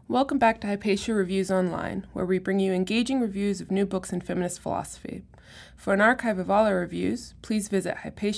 Welcome back to Hypatia Reviews Online, where we bring you engaging reviews of new books in feminist philosophy. For an archive of all our reviews, please visit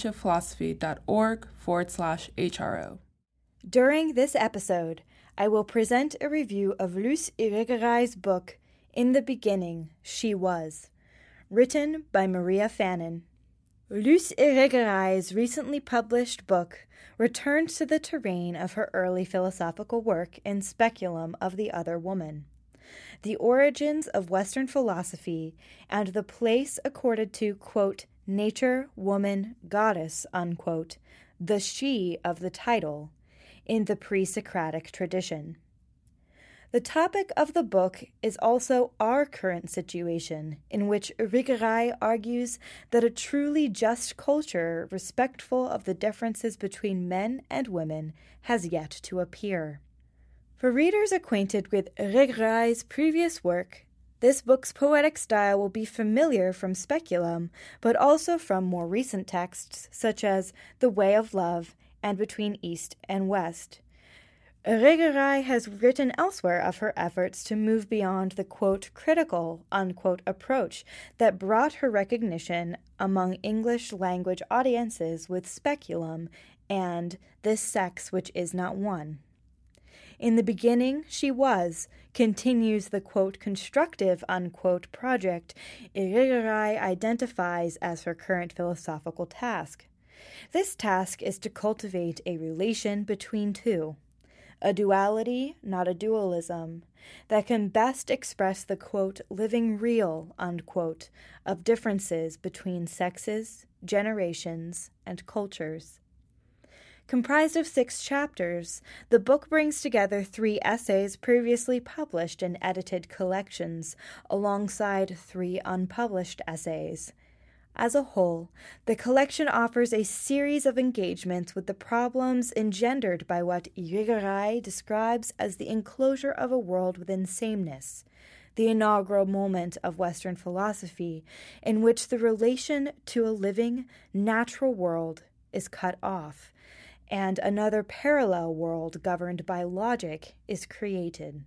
hypatiaphilosophy.org/HRO. During this episode, I will present a review of Luce Irigaray's book, In the Beginning, She Was, written by Maria Fannin. Luce Irigaray's recently published book returns to the terrain of her early philosophical work in Speculum of the Other Woman, the origins of Western philosophy, and the place accorded to, quote, nature, woman, goddess, unquote, the she of the title, in the pre-Socratic tradition. The topic of the book is also our current situation, in which Irigaray argues that a truly just culture respectful of the differences between men and women has yet to appear. For readers acquainted with Irigaray's previous work, this book's poetic style will be familiar from Speculum, but also from more recent texts such as The Way of Love and Between East and West. Irigaray has written elsewhere of her efforts to move beyond the, quote, critical, unquote, approach that brought her recognition among English language audiences with Speculum and This Sex Which Is Not One. In the Beginning, She Was, continues the, quote, constructive, unquote, project Irigaray identifies as her current philosophical task. This task is to cultivate a relation between two, a duality, not a dualism, that can best express the, quote, living real, unquote, of differences between sexes, generations, and cultures. Comprised of 6 chapters, the book brings together 3 essays previously published in edited collections, alongside 3 unpublished essays. As a whole, the collection offers a series of engagements with the problems engendered by what Irigaray describes as the enclosure of a world within sameness, the inaugural moment of Western philosophy in which the relation to a living, natural world is cut off, and another parallel world governed by logic is created.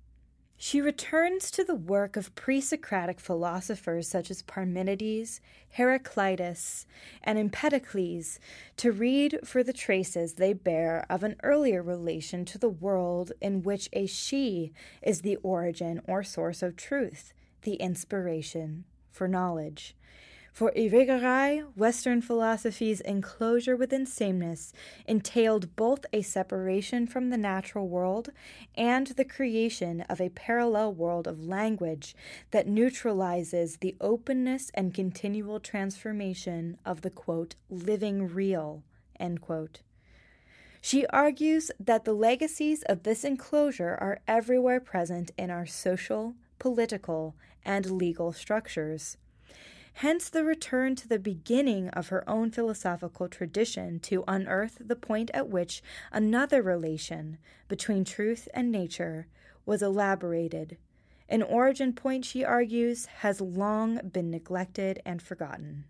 She returns to the work of pre-Socratic philosophers such as Parmenides, Heraclitus, and Empedocles to read for the traces they bear of an earlier relation to the world in which a she is the origin or source of truth, the inspiration for knowledge. For Irigaray, Western philosophy's enclosure within sameness entailed both a separation from the natural world and the creation of a parallel world of language that neutralizes the openness and continual transformation of the, quote, living real, end quote. She argues that the legacies of this enclosure are everywhere present in our social, political, and legal structures. Hence the return to the beginning of her own philosophical tradition to unearth the point at which another relation between truth and nature was elaborated, an origin point, she argues, has long been neglected and forgotten.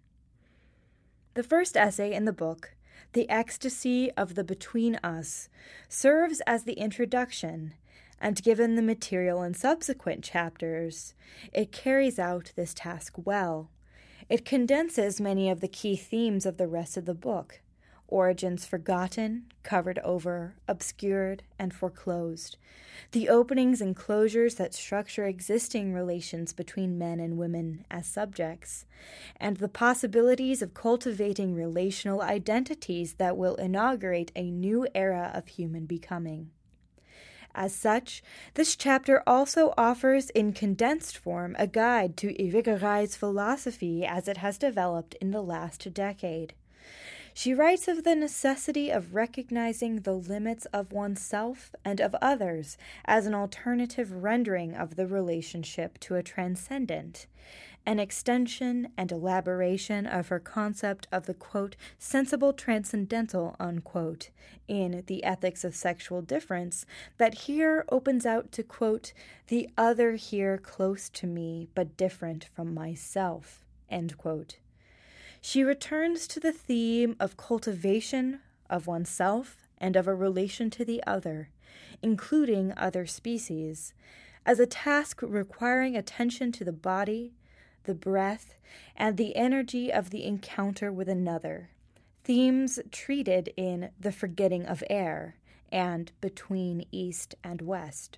The first essay in the book, The Ecstasy of the Between Us, serves as the introduction, and given the material in subsequent chapters, it carries out this task well. It condenses many of the key themes of the rest of the book: origins forgotten, covered over, obscured, and foreclosed, the openings and closures that structure existing relations between men and women as subjects, and the possibilities of cultivating relational identities that will inaugurate a new era of human becoming. As such, this chapter also offers in condensed form a guide to Irigaray's philosophy as it has developed in the last decade. She writes of the necessity of recognizing the limits of oneself and of others as an alternative rendering of the relationship to a transcendent, an extension and elaboration of her concept of the, quote, sensible transcendental, unquote, in The Ethics of Sexual Difference, that here opens out to, quote, the other here close to me but different from myself, end quote. She returns to the theme of cultivation of oneself and of a relation to the other, including other species, as a task requiring attention to the body, the breath, and the energy of the encounter with another, themes treated in The Forgetting of Air and Between East and West.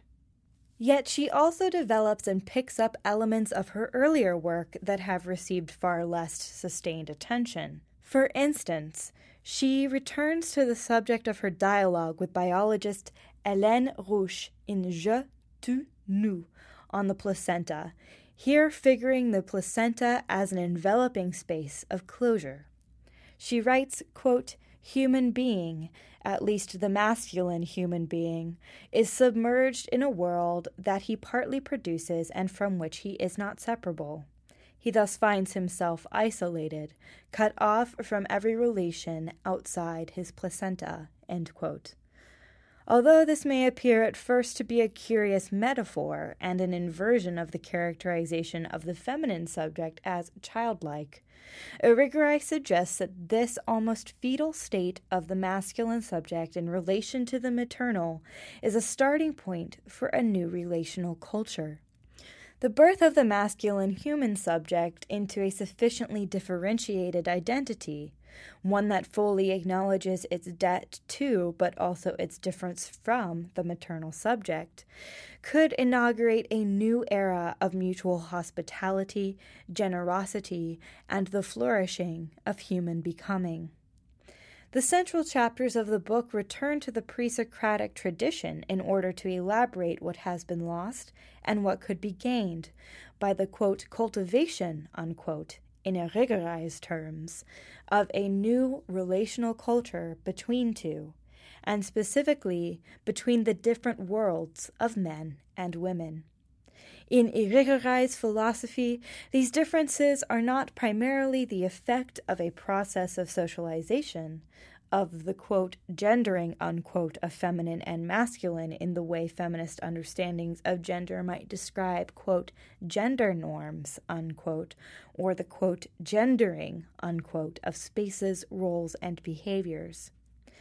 Yet she also develops and picks up elements of her earlier work that have received far less sustained attention. For instance, she returns to the subject of her dialogue with biologist Hélène Rouche in Je, tu, nous on the placenta, here figuring the placenta as an enveloping space of closure. She writes, quote, "Human being, at least the masculine human being, is submerged in a world that he partly produces and from which he is not separable. He thus finds himself isolated, cut off from every relation outside his placenta," end quote. Although this may appear at first to be a curious metaphor and an inversion of the characterization of the feminine subject as childlike, Irigaray suggests that this almost fetal state of the masculine subject in relation to the maternal is a starting point for a new relational culture. The birth of the masculine human subject into a sufficiently differentiated identity, one that fully acknowledges its debt to, but also its difference from, the maternal subject, could inaugurate a new era of mutual hospitality, generosity, and the flourishing of human becoming. The central chapters of the book return to the pre-Socratic tradition in order to elaborate what has been lost and what could be gained by the, quote, cultivation, unquote, in Irigaray's terms, of a new relational culture between two, and specifically between the different worlds of men and women. In Irigaray's philosophy, these differences are not primarily the effect of a process of socialization, of the, quote, gendering, unquote, of feminine and masculine in the way feminist understandings of gender might describe, quote, gender norms, unquote, or the, quote, gendering, unquote, of spaces, roles, and behaviors.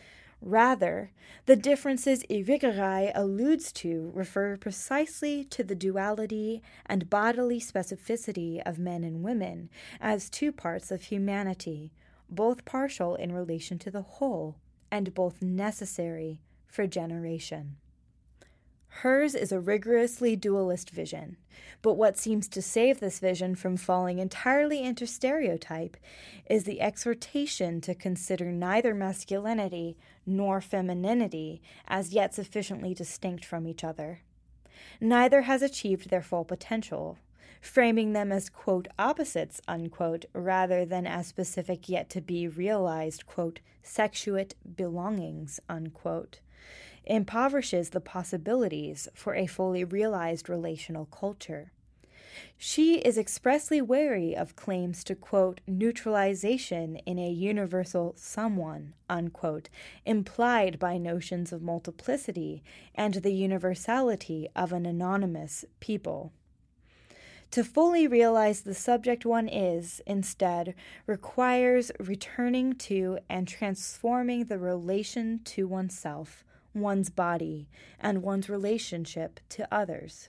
Rather, the differences Irigaray alludes to refer precisely to the duality and bodily specificity of men and women as two parts of humanity, both partial in relation to the whole, and both necessary for generation. Hers is a rigorously dualist vision, but what seems to save this vision from falling entirely into stereotype is the exhortation to consider neither masculinity nor femininity as yet sufficiently distinct from each other. Neither has achieved their full potential, framing them as, quote, opposites, unquote, rather than as specific yet to be realized, quote, sexuate belongings, unquote, impoverishes the possibilities for a fully realized relational culture. She is expressly wary of claims to, quote, neutralization in a universal someone, unquote, implied by notions of multiplicity and the universality of an anonymous people. To fully realize the subject one is, instead, requires returning to and transforming the relation to oneself, one's body, and one's relationship to others.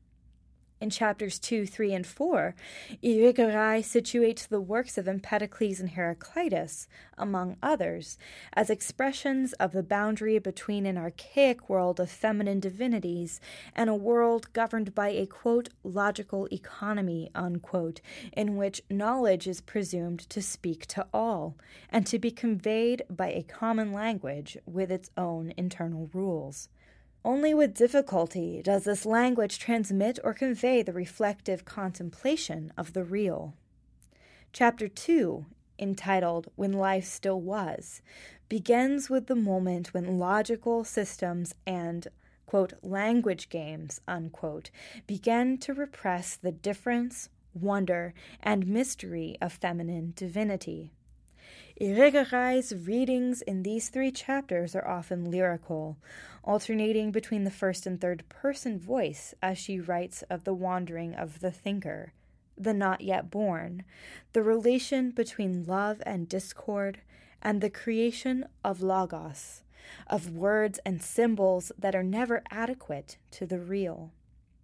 In chapters 2, 3, and 4, Irigaray situates the works of Empedocles and Heraclitus, among others, as expressions of the boundary between an archaic world of feminine divinities and a world governed by a, quote, logical economy, unquote, in which knowledge is presumed to speak to all, and to be conveyed by a common language with its own internal rules. Only with difficulty does this language transmit or convey the reflective contemplation of the real. Chapter 2, entitled When Life Still Was, begins with the moment when logical systems and, quote, language games, unquote, began to repress the difference, wonder, and mystery of feminine divinity. Irigaray's readings in these 3 chapters are often lyrical, alternating between the first and third person voice as she writes of the wandering of the thinker, the not yet born, the relation between love and discord, and the creation of logos, of words and symbols that are never adequate to the real.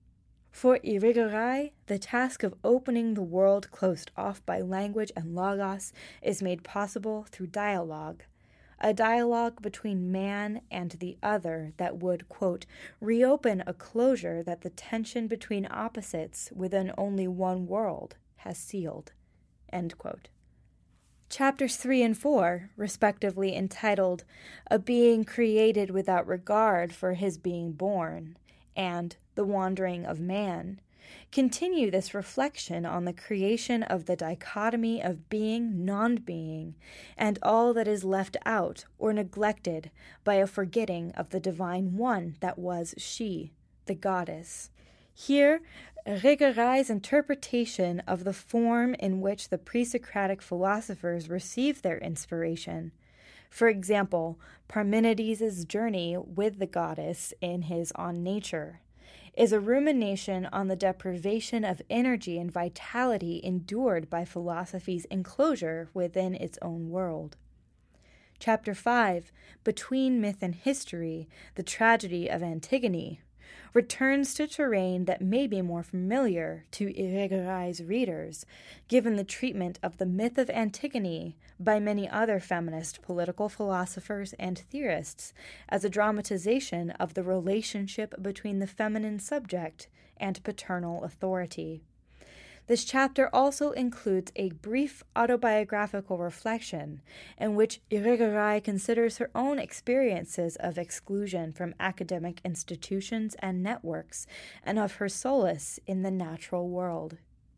For Irigaray, the task of opening the world closed off by language and logos is made possible through dialogue, a dialogue between man and the other that would, quote, reopen a closure that the tension between opposites within only one world has sealed, end quote. Chapters 3 and 4, respectively entitled A Being Created Without Regard for His Being Born and The Wandering of Man, continue this reflection on the creation of the dichotomy of being, non-being, and all that is left out or neglected by a forgetting of the divine one that was she, the goddess. Here, Irigaray's interpretation of the form in which the pre-Socratic philosophers received their inspiration, for example, Parmenides' journey with the goddess in his On Nature, is a rumination on the deprivation of energy and vitality endured by philosophy's enclosure within its own world. Chapter 5, Between Myth and History, the Tragedy of Antigone, returns to terrain that may be more familiar to Irigaray's readers, given the treatment of the myth of Antigone by many other feminist political philosophers and theorists as a dramatization of the relationship between the feminine subject and paternal authority. This chapter also includes a brief autobiographical reflection in which Irigaray considers her own experiences of exclusion from academic institutions and networks and of her solace in the natural world.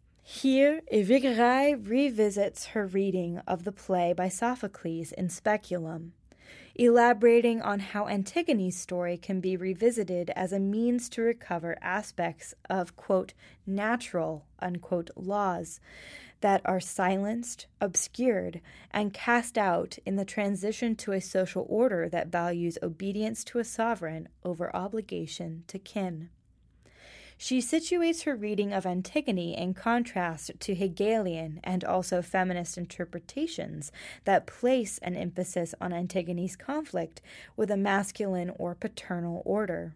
Here, Irigaray revisits her reading of the play by Sophocles in Speculum, elaborating on how Antigone's story can be revisited as a means to recover aspects of, quote, natural, unquote, laws that are silenced, obscured, and cast out in the transition to a social order that values obedience to a sovereign over obligation to kin. She situates her reading of Antigone in contrast to Hegelian and also feminist interpretations that place an emphasis on Antigone's conflict with a masculine or paternal order.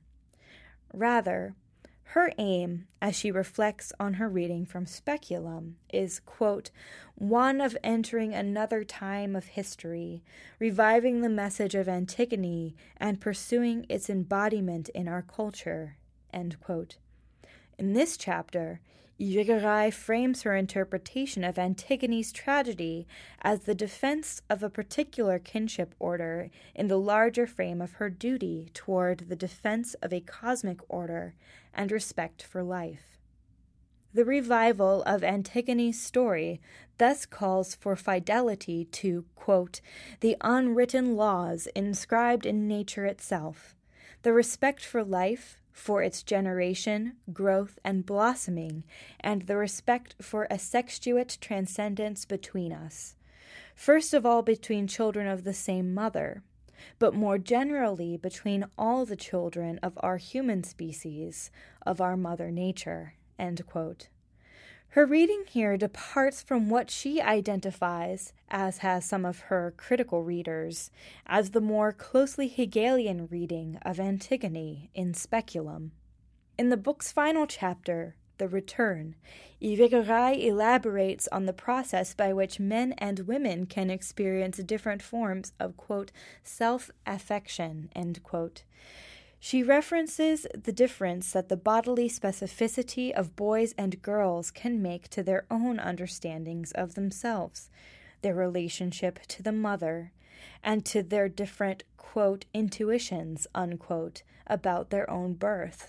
Rather, her aim, as she reflects on her reading from Speculum, is, quote, one of entering another time of history, reviving the message of Antigone and pursuing its embodiment in our culture, end quote. In this chapter, Irigaray frames her interpretation of Antigone's tragedy as the defense of a particular kinship order in the larger frame of her duty toward the defense of a cosmic order and respect for life. The revival of Antigone's story thus calls for fidelity to, quote, the unwritten laws inscribed in nature itself, the respect for life, for its generation, growth, and blossoming, and the respect for a sextuate transcendence between us. First of all between children of the same mother, but more generally between all the children of our human species, of our mother nature, end quote. Her reading here departs from what she identifies, as has some of her critical readers, as the more closely Hegelian reading of Antigone in Speculum. In the book's final chapter, The Return, Irigaray elaborates on the process by which men and women can experience different forms of, quote, self-affection, end quote. She references the difference that the bodily specificity of boys and girls can make to their own understandings of themselves, their relationship to the mother, and to their different, quote, intuitions, unquote, about their own birth.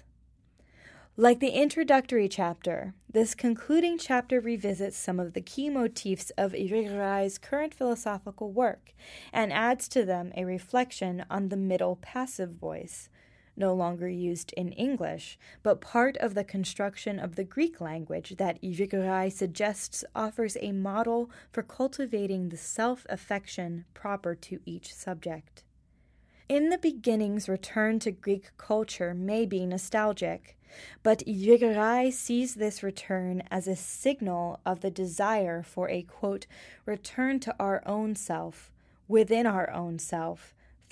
Like the introductory chapter, this concluding chapter revisits some of the key motifs of Irigaray's current philosophical work and adds to them a reflection on the middle passive voice, no longer used in English, but part of the construction of the Greek language that Irigaray suggests offers a model for cultivating the self-affection proper to each subject. In the beginning's return to Greek culture may be nostalgic, but Irigaray sees this return as a signal of the desire for a, quote, return to our own self, within our own self,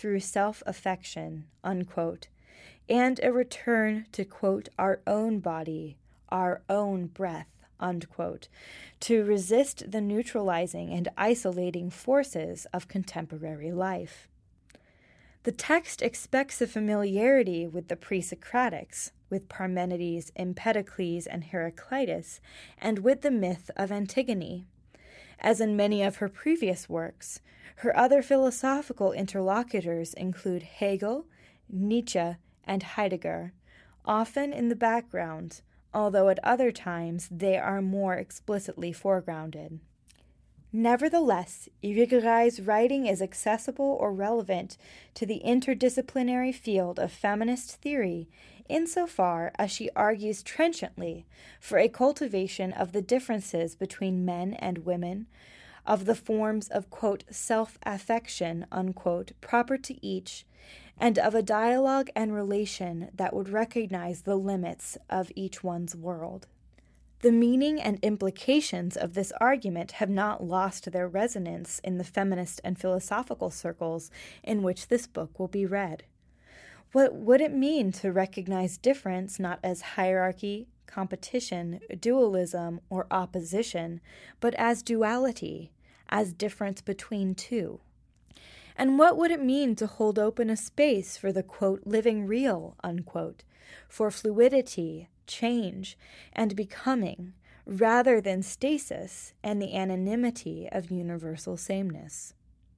through self-affection, unquote, and a return to, quote, our own body, our own breath, unquote, to resist the neutralizing and isolating forces of contemporary life. The text expects a familiarity with the pre-Socratics, with Parmenides, Empedocles, and Heraclitus, and with the myth of Antigone. As in many of her previous works, her other philosophical interlocutors include Hegel, Nietzsche, and Heidegger, often in the background, although at other times they are more explicitly foregrounded. Nevertheless, Irigaray's writing is accessible or relevant to the interdisciplinary field of feminist theory insofar as she argues trenchantly for a cultivation of the differences between men and women, of the forms of, quote, self-affection, unquote, proper to each, and of a dialogue and relation that would recognize the limits of each one's world. The meaning and implications of this argument have not lost their resonance in the feminist and philosophical circles in which this book will be read. What would it mean to recognize difference not as hierarchy, competition, dualism, or opposition, but as duality, as difference between two? And what would it mean to hold open a space for the, quote, living real, unquote, for fluidity, change, and becoming, rather than stasis and the anonymity of universal sameness?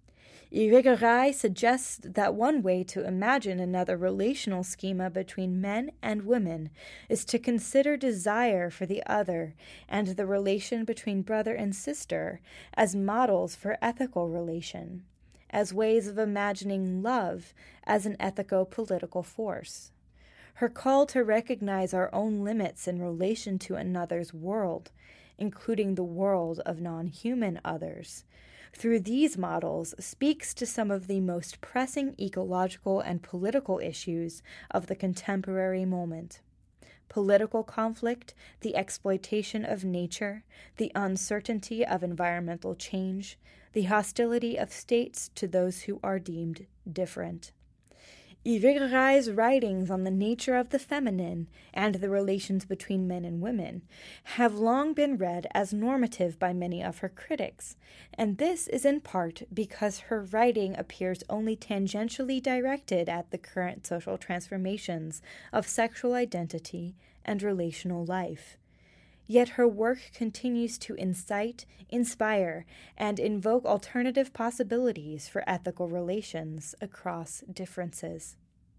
Irigaray suggests that one way to imagine another relational schema between men and women is to consider desire for the other and the relation between brother and sister as models for ethical relation, as ways of imagining love as an ethico-political force. Her call to recognize our own limits in relation to another's world, including the world of non-human others, through these models speaks to some of the most pressing ecological and political issues of the contemporary moment. Political conflict, the exploitation of nature, the uncertainty of environmental change, the hostility of states to those who are deemed different. Irigaray's writings on the nature of the feminine and the relations between men and women have long been read as normative by many of her critics, and this is in part because her writing appears only tangentially directed at the current social transformations of sexual identity and relational life. Yet her work continues to incite, inspire, and invoke alternative possibilities for ethical relations across differences.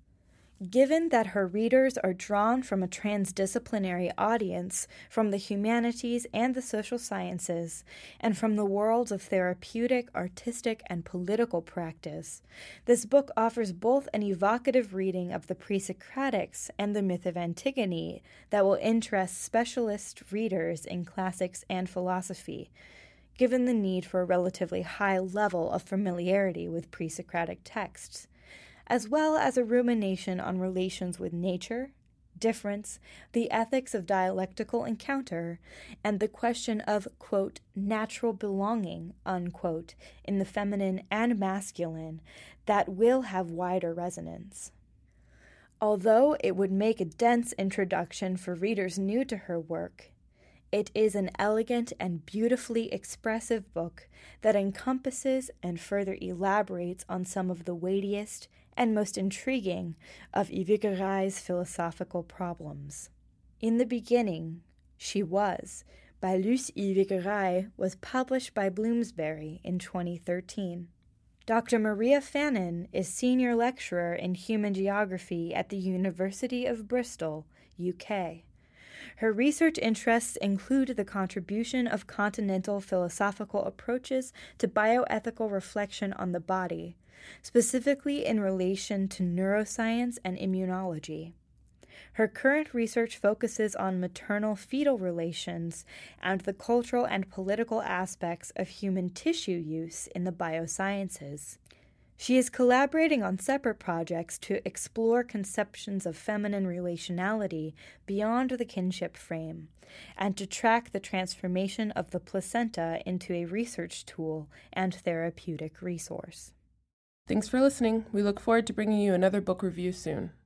Given that her readers are drawn from a transdisciplinary audience, from the humanities and the social sciences, and from the worlds of therapeutic, artistic, and political practice, this book offers both an evocative reading of the pre-Socratics and the myth of Antigone that will interest specialist readers in classics and philosophy, given the need for a relatively high level of familiarity with pre-Socratic texts, as well as a rumination on relations with nature, difference, the ethics of dialectical encounter, and the question of, quote, natural belonging, unquote, in the feminine and masculine that will have wider resonance. Although it would make a dense introduction for readers new to her work, it is an elegant and beautifully expressive book that encompasses and further elaborates on some of the weightiest and most intriguing of Irigaray's philosophical problems. In the Beginning, She Was, by Luce Irigaray, was published by Bloomsbury in 2013. Dr. Maria Fannin is Senior Lecturer in Human Geography at the University of Bristol, UK. Her research interests include the contribution of continental philosophical approaches to bioethical reflection on the body, specifically in relation to neuroscience and immunology. Her current research focuses on maternal-fetal relations and the cultural and political aspects of human tissue use in the biosciences. She is collaborating on separate projects to explore conceptions of feminine relationality beyond the kinship frame, and to track the transformation of the placenta into a research tool and therapeutic resource. Thanks for listening. We look forward to bringing you another book review soon.